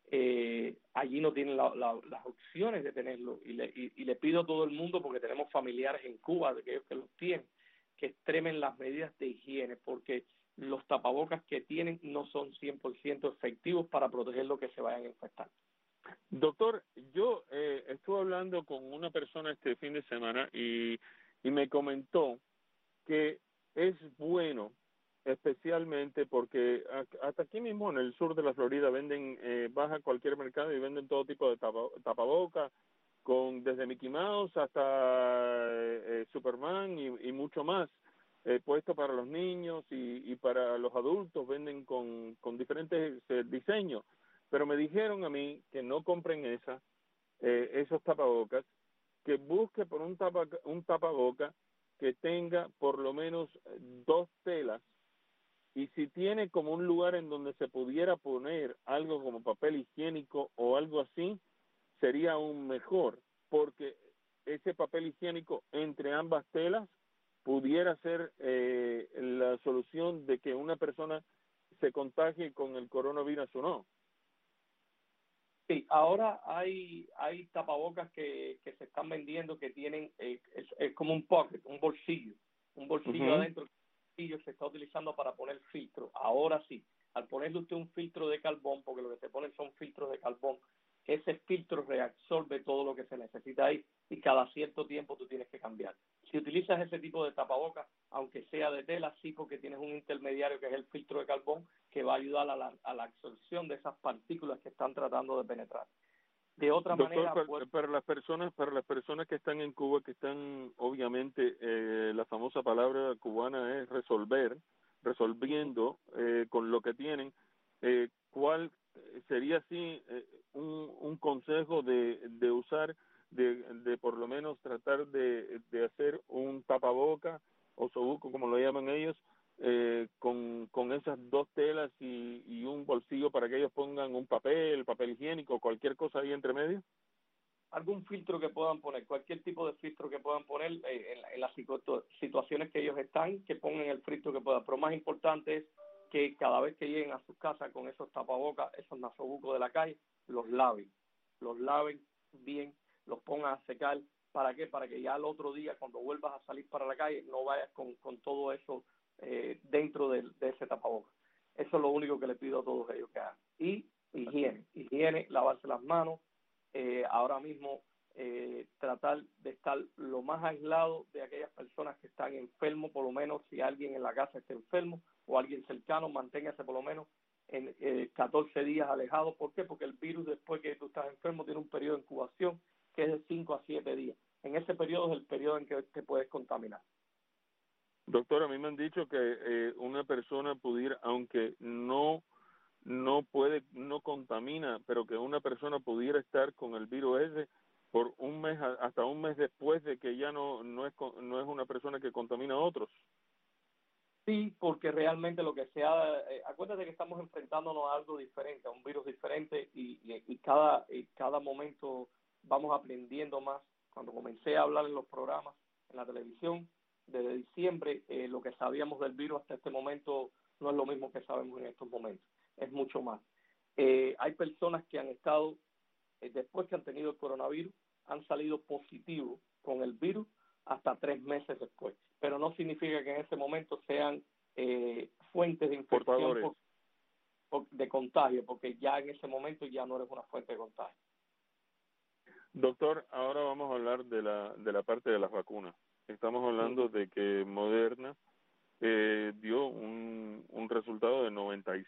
allí no tienen las opciones de tenerlo? Y le pido a todo el mundo, porque tenemos familiares en Cuba, de aquellos que los tienen, que extremen las medidas de higiene, porque los tapabocas que tienen no son 100% efectivos para proteger lo que se vayan a infectar. Doctor, yo estuve hablando con una persona este fin de semana y me comentó que es bueno, especialmente porque hasta aquí mismo en el sur de la Florida venden, vas a cualquier mercado y venden todo tipo de tapabocas, desde Mickey Mouse hasta Superman y mucho más, puesto para los niños y para los adultos, venden con diferentes diseños. Pero me dijeron a mí que no compren esos tapabocas, que busque por un tapaboca que tenga por lo menos 2 telas, y si tiene como un lugar en donde se pudiera poner algo como papel higiénico o algo así, sería aún mejor, porque ese papel higiénico entre ambas telas pudiera ser la solución de que una persona se contagie con el coronavirus o no. Sí, ahora hay tapabocas que se están vendiendo que tienen, es como un pocket, un bolsillo adentro. El bolsillo se está utilizando para poner filtro. Ahora sí, al ponerle usted un filtro de carbón, porque lo que se ponen son filtros de carbón, ese filtro reabsorbe todo lo que se necesita ahí y cada cierto tiempo tú tienes que cambiar. Si utilizas ese tipo de tapabocas, aunque sea de tela, sí, porque tienes un intermediario que es el filtro de carbón que va a ayudar a la absorción de esas partículas que están tratando de penetrar. De otra manera, para las personas que están en Cuba, que están obviamente la famosa palabra cubana es resolviendo con lo que tienen, ¿cuál sería así un consejo de usar, de por lo menos tratar de hacer un tapaboca o sobuco, como lo llaman ellos, con esas dos telas y un bolsillo para que ellos pongan un papel higiénico, cualquier cosa ahí entre medio? Algún filtro que puedan poner, cualquier tipo de filtro que puedan poner en las situaciones que ellos están, que pongan el filtro que puedan. Pero más importante es que cada vez que lleguen a sus casas con esos tapabocas, esos nasobucos de la calle, los laven bien, los pongan a secar. ¿Para qué? Para que ya el otro día, cuando vuelvas a salir para la calle, no vayas con todo eso dentro de ese tapabocas. Eso es lo único que le pido a todos ellos que hagan. Y higiene, lavarse las manos. Ahora mismo tratar de estar lo más aislado de aquellas personas que están enfermos, por lo menos si alguien en la casa está enfermo o alguien cercano, manténgase por lo menos en 14 días alejado. ¿Por qué? Porque el virus, después que tú estás enfermo, tiene un periodo de incubación que es de 5 a 7 días. En ese periodo es el periodo en que te puedes contaminar. Doctor, a mí me han dicho que una persona pudiera, aunque no contamina, pero que una persona pudiera estar con el virus ese por un mes, hasta un mes después de que ya no es una persona que contamina a otros. Sí, porque realmente lo que acuérdate que estamos enfrentándonos a algo diferente, a un virus diferente y cada momento vamos aprendiendo más. Cuando comencé a hablar en los programas, en la televisión, desde diciembre, lo que sabíamos del virus hasta este momento no es lo mismo que sabemos en estos momentos, es mucho más. Hay personas que han estado, después que han tenido el coronavirus, han salido positivos con el virus hasta 3 meses después, pero no significa que en ese momento sean fuentes de infección de contagio, porque ya en ese momento ya no eres una fuente de contagio. Doctor, ahora vamos a hablar de la parte de las vacunas. Estamos hablando de que Moderna dio un resultado de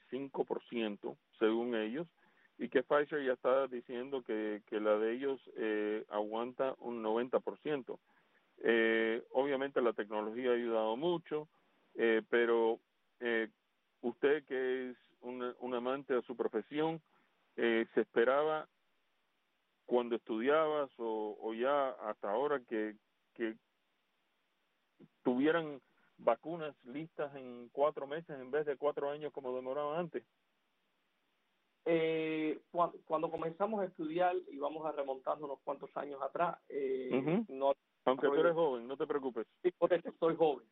95% según ellos, y que Pfizer ya está diciendo que la de ellos aguanta un 90%. Obviamente la tecnología ha ayudado mucho, pero usted, que es un amante de su profesión, ¿se esperaba cuando estudiabas o ya hasta ahora que tuvieran vacunas listas en 4 meses en vez de 4 años como demoraba antes? Cuando comenzamos a estudiar, y vamos a remontarnos unos cuantos años atrás, no, aunque tú eres joven, no te preocupes. Sí, por eso soy joven.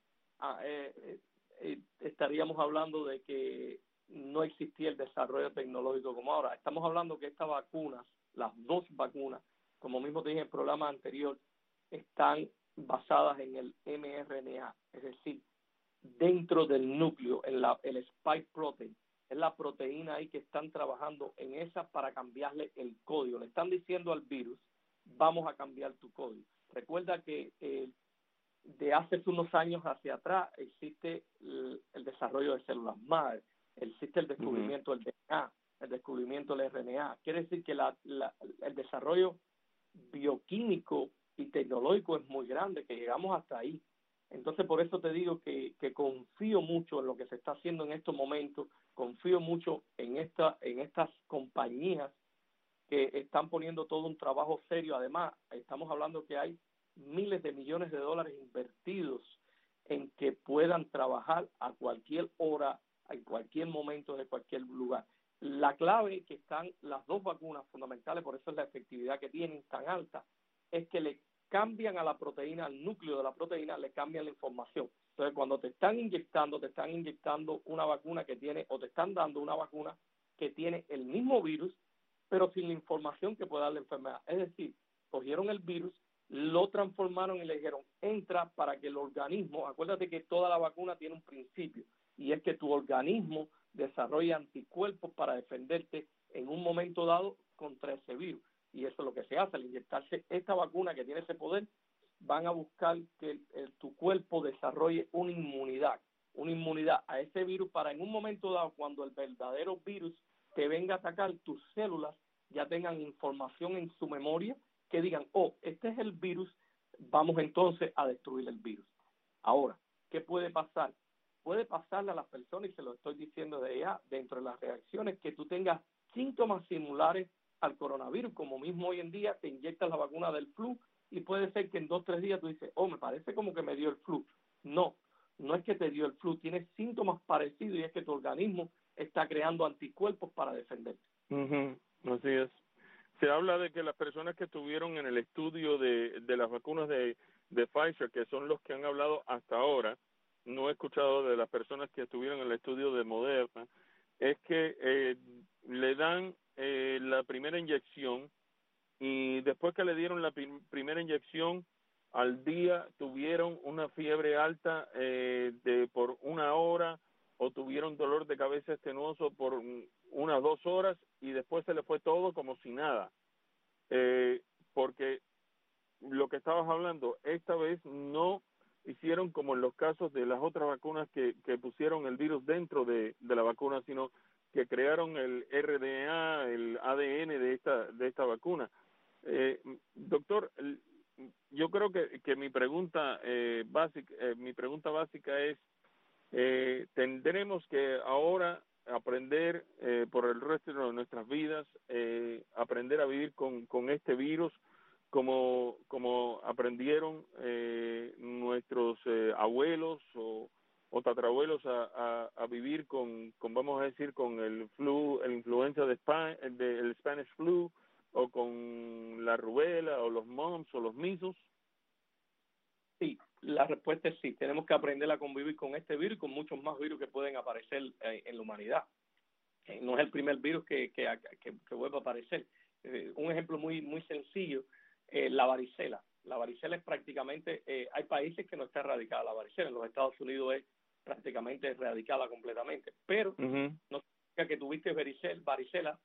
Estaríamos hablando de que no existía el desarrollo tecnológico como ahora. Estamos hablando que estas vacunas, las 2 vacunas, como mismo te dije en el programa anterior, están basadas en el mRNA, es decir, dentro del núcleo, el spike protein. Es la proteína ahí que están trabajando en esa para cambiarle el código. Le están diciendo al virus, vamos a cambiar tu código. Recuerda que de hace unos años hacia atrás existe el desarrollo de células madre, existe el descubrimiento del DNA, el descubrimiento del RNA. Quiere decir que el desarrollo bioquímico y tecnológico es muy grande, que llegamos hasta ahí. Entonces, por eso te digo que confío mucho en lo que se está haciendo en estos momentos, confío mucho en estas compañías que están poniendo todo un trabajo serio. Además, estamos hablando que hay miles de millones de dólares invertidos en que puedan trabajar a cualquier hora, en cualquier momento, de cualquier lugar. La clave que están las 2 vacunas fundamentales, por eso es la efectividad que tienen tan alta, es que le cambian a la proteína, al núcleo de la proteína, le cambian la información. Entonces Entonces, cuando te están inyectando una vacuna que tiene, o te están dando una vacuna que tiene el mismo virus, pero sin la información que puede dar la enfermedad. Es decir, cogieron el virus, lo transformaron y le dijeron, entra para que el organismo, acuérdate que toda la vacuna tiene un principio, y es que tu organismo desarrolla anticuerpos para defenderte en un momento dado contra ese virus. Y eso es lo que se hace, al inyectarse esta vacuna que tiene ese poder, van a buscar que tu cuerpo desarrolle una inmunidad a ese virus para en un momento dado, cuando el verdadero virus te venga a atacar, tus células ya tengan información en su memoria que digan, oh, este es el virus, vamos entonces a destruir el virus. Ahora, ¿qué puede pasar? Puede pasarle a las personas, y se lo estoy diciendo de ya, dentro de las reacciones, que tú tengas síntomas similares al coronavirus, como mismo hoy en día te inyectas la vacuna del flu, y puede ser que en 2 o 3 días tú dices, oh, me parece como que me dio el flu. No es que te dio el flu, tienes síntomas parecidos, y es que tu organismo está creando anticuerpos para defenderte. Así es. Se habla de que las personas que estuvieron en el estudio de las vacunas de Pfizer, que son los que han hablado hasta ahora, no he escuchado de las personas que estuvieron en el estudio de Moderna, es que le dan la primera inyección, y después que le dieron la primera inyección, al día tuvieron una fiebre alta por 1 hora, o tuvieron dolor de cabeza extenuoso por unas 2 horas, y después se le fue todo como si nada. Porque lo que estabas hablando, esta vez no hicieron como en los casos de las otras vacunas que pusieron el virus dentro de la vacuna, sino que crearon el RNA, el ADN de esta vacuna. Doctor, yo creo que mi pregunta básica es, tendremos que ahora aprender por el resto de nuestras vidas, aprender a vivir con este virus como aprendieron nuestros abuelos o tatarabuelos a vivir con vamos a decir, con el flu, el influenza el Spanish flu, o con la rubela, o los mumps, o los measles. Sí, la respuesta es sí. Tenemos que aprender a convivir con este virus y con muchos más virus que pueden aparecer en la humanidad. No es el primer virus que vuelve a aparecer. Un ejemplo muy sencillo, la varicela. La varicela es prácticamente, hay países que no está erradicada la varicela. En los Estados Unidos es prácticamente erradicada completamente. Pero no significa que tuviste varicela,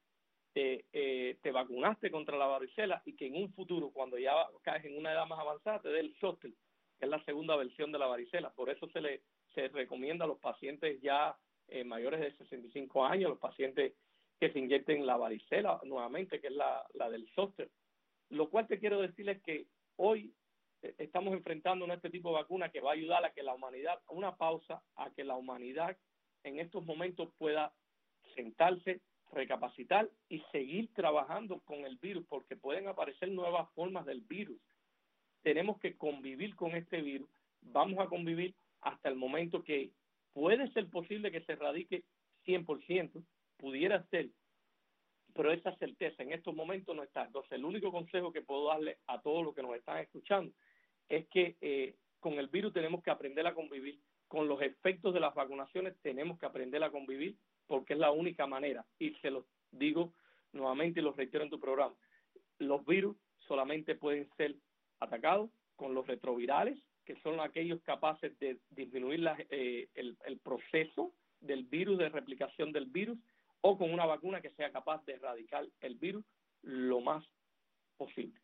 te vacunaste contra la varicela, y que en un futuro, cuando ya caes en una edad más avanzada, te dé el shot, que es la segunda versión de la varicela. Por eso se recomienda a los pacientes ya mayores de 65 años, los pacientes que se inyecten la varicela nuevamente, que es la del zóster. Lo cual te quiero decir es que hoy estamos enfrentando este tipo de vacuna que va a ayudar a que la humanidad, una pausa, a que la humanidad en estos momentos pueda sentarse, recapacitar y seguir trabajando con el virus, porque pueden aparecer nuevas formas del virus. Tenemos que convivir con este virus, vamos a convivir hasta el momento que puede ser posible que se erradique 100%, pudiera ser, pero esa certeza en estos momentos no está. Entonces, el único consejo que puedo darle a todos los que nos están escuchando es que con el virus tenemos que aprender a convivir, con los efectos de las vacunaciones tenemos que aprender a convivir, porque es la única manera. Y se los digo nuevamente y los reitero en tu programa, los virus solamente pueden ser atacados con los retrovirales, que son aquellos capaces de disminuir el proceso del virus, de replicación del virus, o con una vacuna que sea capaz de erradicar el virus lo más posible.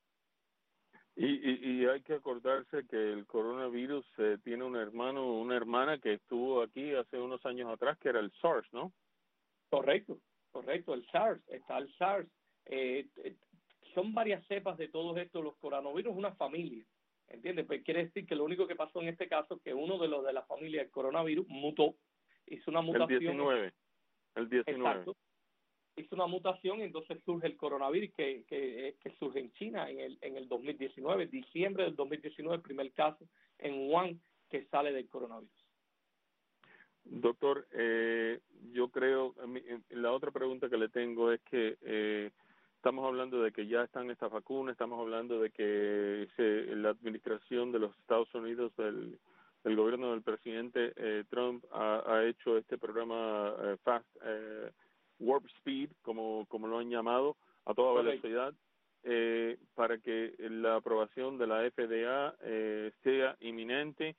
Y hay que acordarse que el coronavirus tiene un hermano o una hermana que estuvo aquí hace unos años atrás, que era el SARS, ¿no? Correcto, el SARS, está el SARS. Son varias cepas de todos estos, los coronavirus, una familia, ¿entiendes? Pues quiere decir que lo único que pasó en este caso es que uno de los de la familia del coronavirus mutó, hizo una mutación. El 19. Exacto. Hizo una mutación y entonces surge el coronavirus que surge en China en el 2019, diciembre del 2019, el primer caso en Wuhan que sale del coronavirus. Doctor, yo creo, la otra pregunta que le tengo es que estamos hablando de que ya están estas vacunas, estamos hablando de que la administración de los Estados Unidos, el gobierno del presidente Trump ha hecho este programa Fast Warp Speed, como lo han llamado, a toda velocidad, para que la aprobación de la FDA sea inminente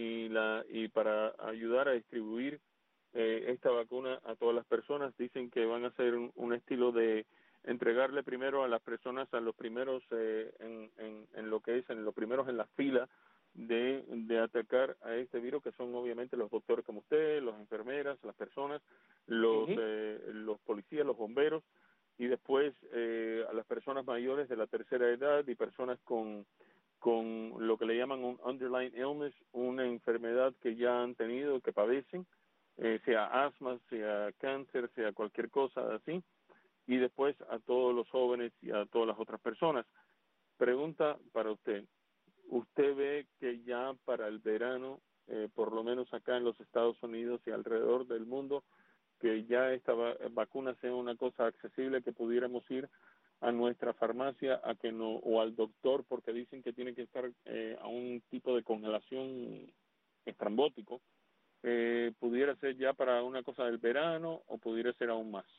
y para ayudar a distribuir esta vacuna a todas las personas. Dicen que van a hacer un estilo de entregarle primero a las personas, a los primeros en lo que es, en los primeros en la fila de atacar a este virus, que son obviamente los doctores como usted, las enfermeras, las personas, los policías, los bomberos, y después a las personas mayores de la tercera edad y personas con lo que le llaman un underlying illness, una enfermedad que ya han tenido, que padecen, sea asma, sea cáncer, sea cualquier cosa así, y después a todos los jóvenes y a todas las otras personas. Pregunta para usted. ¿Usted ve que ya para el verano, por lo menos acá en los Estados Unidos y alrededor del mundo, que ya esta vacuna sea una cosa accesible, que pudiéramos ir a nuestra farmacia o al doctor, porque dicen que tiene que estar a un tipo de congelación estrambótico, pudiera ser ya para una cosa del verano o pudiera ser aún más?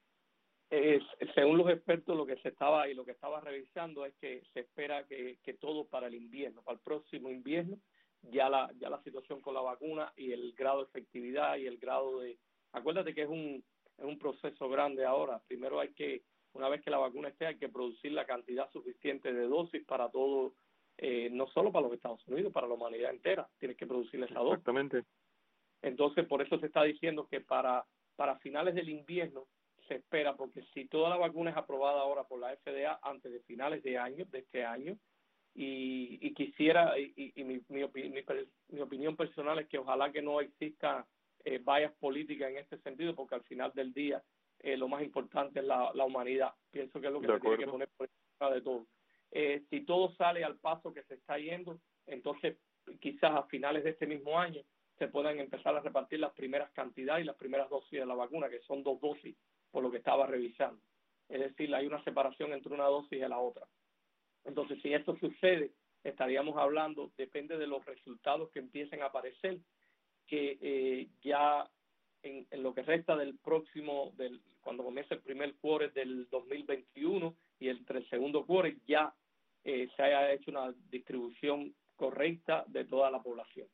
Según los expertos, lo que estaba revisando es que se espera que todo para el invierno, para el próximo invierno, ya la situación con la vacuna y el grado de efectividad y el grado de... Acuérdate que es un proceso grande ahora. Primero una vez que la vacuna esté, hay que producir la cantidad suficiente de dosis para todo, no solo para los Estados Unidos, para la humanidad entera. Tienes que producir esa dosis. Exactamente. Entonces, por eso se está diciendo que para finales del invierno se espera, porque si toda la vacuna es aprobada ahora por la FDA antes de finales de este año, y quisiera, mi opinión personal es que ojalá que no exista vallas políticas en este sentido, porque al final del día lo más importante es la humanidad. Pienso que es lo que se tiene que poner por encima de todo. Si todo sale al paso que se está yendo, entonces quizás a finales de este mismo año se puedan empezar a repartir las primeras cantidades y las primeras dosis de la vacuna, que son 2 dosis, por lo que estaba revisando. Es decir, hay una separación entre una dosis y la otra. Entonces, si esto sucede, estaríamos hablando, depende de los resultados que empiecen a aparecer, que ya en lo que resta del próximo, cuando comience el primer quarter del 2021 y entre el segundo quarter, ya se haya hecho una distribución correcta de toda la población.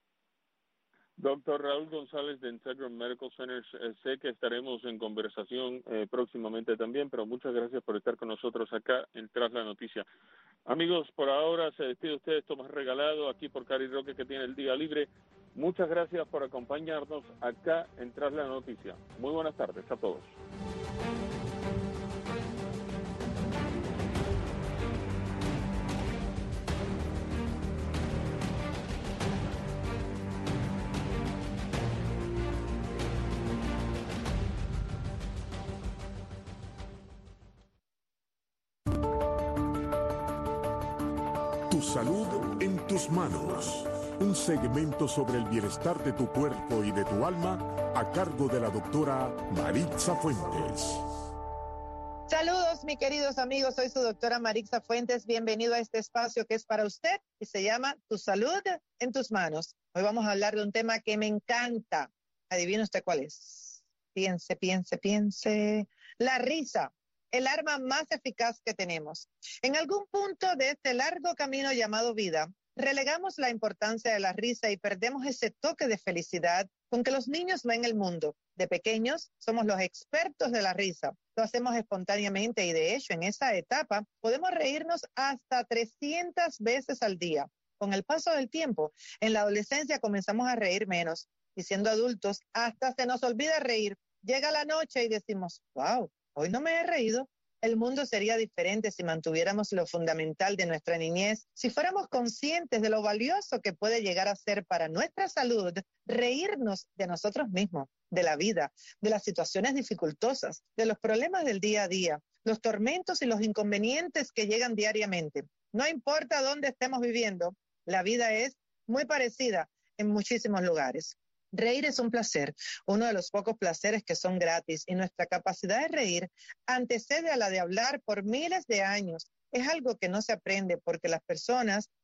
Doctor Raúl González de Integral Medical Centers, sé que estaremos en conversación próximamente también, pero muchas gracias por estar con nosotros acá en Tras la Noticia. Amigos, por ahora se despide usted, Tomás Regalado, aquí por Cari Roque, que tiene el día libre. Muchas gracias por acompañarnos acá en Tras la Noticia. Muy buenas tardes a todos. Tu salud en tus manos. Un segmento sobre el bienestar de tu cuerpo y de tu alma a cargo de la doctora Maritza Fuentes. Saludos, mis queridos amigos. Soy su doctora Maritza Fuentes. Bienvenido a este espacio que es para usted y se llama Tu salud en tus manos. Hoy vamos a hablar de un tema que me encanta. ¿Adivina usted cuál es? Piense, piense, piense. La risa. El arma más eficaz que tenemos. En algún punto de este largo camino llamado vida, relegamos la importancia de la risa y perdemos ese toque de felicidad con que los niños ven el mundo. De pequeños somos los expertos de la risa. Lo hacemos espontáneamente y de hecho en esa etapa podemos reírnos hasta 300 veces al día. Con el paso del tiempo, en la adolescencia comenzamos a reír menos y siendo adultos hasta se nos olvida reír. Llega la noche y decimos, wow, hoy no me he reído. El mundo sería diferente si mantuviéramos lo fundamental de nuestra niñez, si fuéramos conscientes de lo valioso que puede llegar a ser para nuestra salud reírnos de nosotros mismos, de la vida, de las situaciones dificultosas, de los problemas del día a día, los tormentos y los inconvenientes que llegan diariamente. No importa dónde estemos viviendo, la vida es muy parecida en muchísimos lugares. Reír es un placer, uno de los pocos placeres que son gratis y nuestra capacidad de reír antecede a la de hablar por miles de años. Es algo que no se aprende porque las personas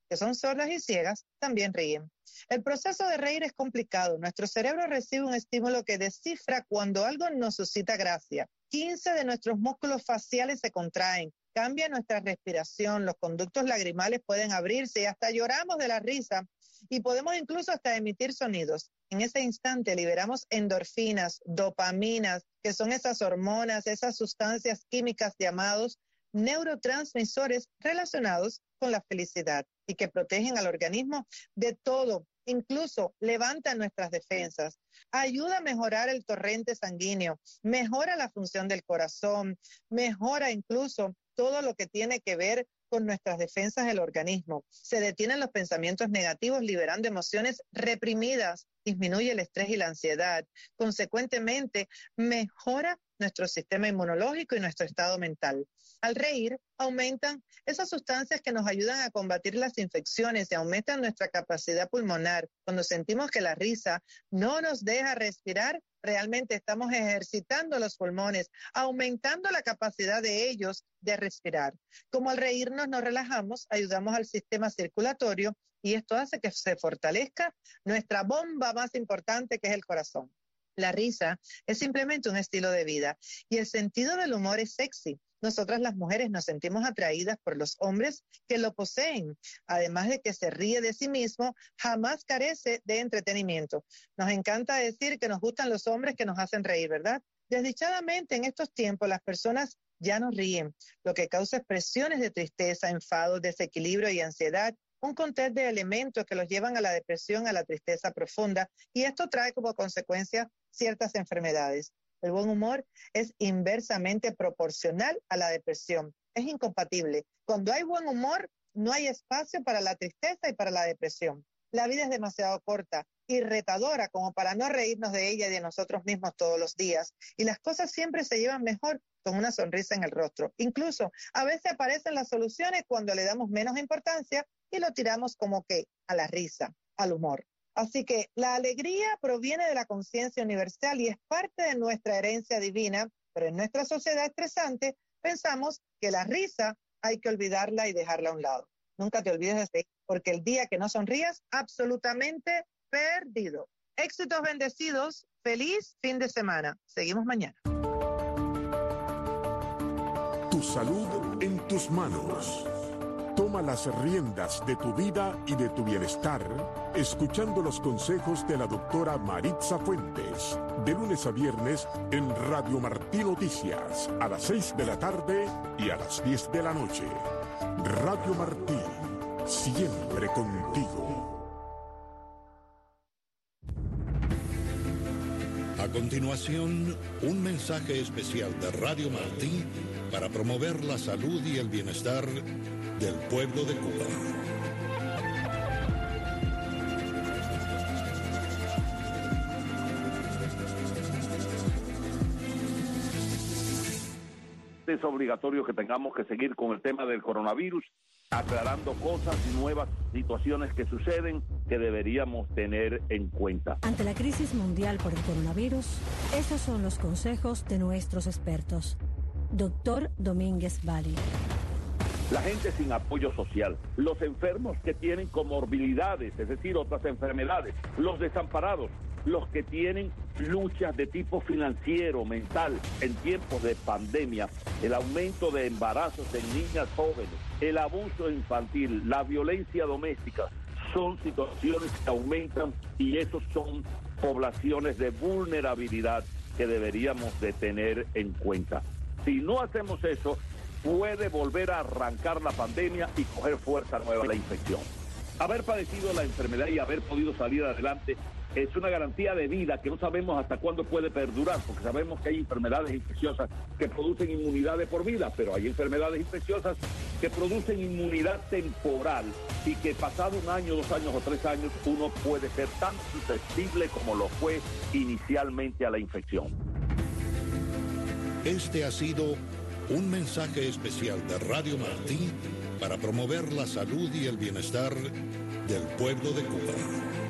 que son sordas y ciegas, también ríen. El proceso de reír es complicado. Nuestro cerebro recibe un estímulo que descifra cuando algo nos suscita gracia. 15 de nuestros músculos faciales se contraen, cambia nuestra respiración, los conductos lagrimales pueden abrirse y hasta lloramos de la risa y podemos incluso hasta emitir sonidos. En ese instante liberamos endorfinas, dopaminas, que son esas hormonas, esas sustancias químicas llamados neurotransmisores relacionados con la felicidad y que protegen al organismo de todo, incluso levantan nuestras defensas, ayuda a mejorar el torrente sanguíneo, mejora la función del corazón, mejora incluso todo lo que tiene que ver con nuestras defensas del organismo. Se detienen los pensamientos negativos, liberando emociones reprimidas, disminuye el estrés y la ansiedad. Consecuentemente, mejora nuestro sistema inmunológico y nuestro estado mental. Al reír, aumentan esas sustancias que nos ayudan a combatir las infecciones y aumentan nuestra capacidad pulmonar. Cuando sentimos que la risa no nos deja respirar, realmente estamos ejercitando los pulmones, aumentando la capacidad de ellos de respirar. Como al reírnos nos relajamos, ayudamos al sistema circulatorio y esto hace que se fortalezca nuestra bomba más importante, que es el corazón. La risa es simplemente un estilo de vida y el sentido del humor es sexy. Nosotras las mujeres nos sentimos atraídas por los hombres que lo poseen. Además de que se ríe de sí mismo, jamás carece de entretenimiento. Nos encanta decir que nos gustan los hombres que nos hacen reír, ¿verdad? Desdichadamente, en estos tiempos, las personas ya no ríen, lo que causa expresiones de tristeza, enfado, desequilibrio y ansiedad, un cóctel de elementos que los llevan a la depresión, a la tristeza profunda, y esto trae como consecuencia ciertas enfermedades. El buen humor es inversamente proporcional a la depresión. Es incompatible. Cuando hay buen humor, no hay espacio para la tristeza y para la depresión. La vida es demasiado corta y retadora como para no reírnos de ella y de nosotros mismos todos los días. Y las cosas siempre se llevan mejor con una sonrisa en el rostro. Incluso a veces aparecen las soluciones cuando le damos menos importancia y lo tiramos como que a la risa, al humor. Así que la alegría proviene de la conciencia universal y es parte de nuestra herencia divina, pero en nuestra sociedad estresante pensamos que la risa hay que olvidarla y dejarla a un lado. Nunca te olvides de reír, porque el día que no sonrías, absolutamente perdido. Éxitos bendecidos, feliz fin de semana. Seguimos mañana. Tu salud en tus manos. Toma las riendas de tu vida y de tu bienestar, escuchando los consejos de la doctora Maritza Fuentes, de lunes a viernes en Radio Martí Noticias, a las 6 de la tarde y a las 10 de la noche. Radio Martí, siempre contigo. A continuación, un mensaje especial de Radio Martí para promover la salud y el bienestar del pueblo de Cuba. Es obligatorio que tengamos que seguir con el tema del coronavirus, aclarando cosas y nuevas situaciones que suceden que deberíamos tener en cuenta. Ante la crisis mundial por el coronavirus, estos son los consejos de nuestros expertos. Doctor Domínguez Bali. La gente sin apoyo social, los enfermos que tienen comorbilidades, es decir, otras enfermedades, los desamparados, los que tienen luchas de tipo financiero, mental, en tiempos de pandemia, el aumento de embarazos en niñas jóvenes, el abuso infantil, la violencia doméstica, son situaciones que aumentan y esos son poblaciones de vulnerabilidad que deberíamos de tener en cuenta. Si no hacemos eso, puede volver a arrancar la pandemia y coger fuerza nueva la infección. Haber padecido la enfermedad y haber podido salir adelante es una garantía de vida que no sabemos hasta cuándo puede perdurar, porque sabemos que hay enfermedades infecciosas que producen inmunidad de por vida, pero hay enfermedades infecciosas que producen inmunidad temporal y que pasado 1 año, 2 años o 3 años uno puede ser tan susceptible como lo fue inicialmente a la infección. Este ha sido un mensaje especial de Radio Martí para promover la salud y el bienestar del pueblo de Cuba.